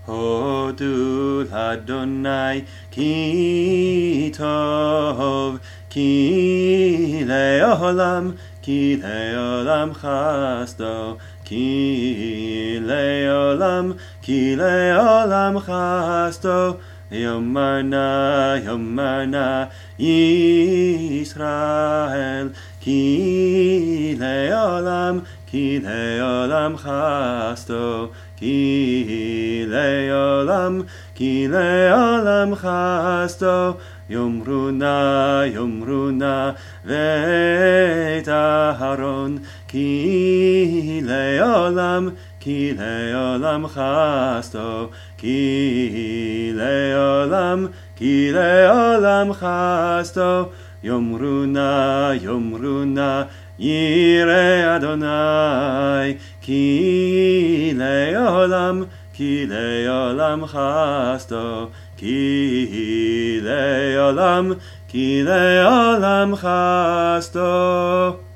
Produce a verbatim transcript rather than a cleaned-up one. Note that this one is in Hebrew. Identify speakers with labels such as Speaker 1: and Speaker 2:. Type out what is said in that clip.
Speaker 1: הודו לאדוני כי טוב, כי לעולם, כי לעולם חסדו, כי לעולם, כי לעולם חסדו. יאמר נא, יאמר נא ישראל, כי לעולם, כי לעולם חסדו, כי לעולם, כי לעולם חסדו. יאמרו נא, יאמרו נא בית אהרון, כי לעולם, כי לעולם חסדו, כי לעולם, כי לעולם חסדו. יאמרו נא, יאמרו נא ירא אדוני, כי לעולם, כי לעולם חסדו, כי לעולם, כי לעולם חסדו.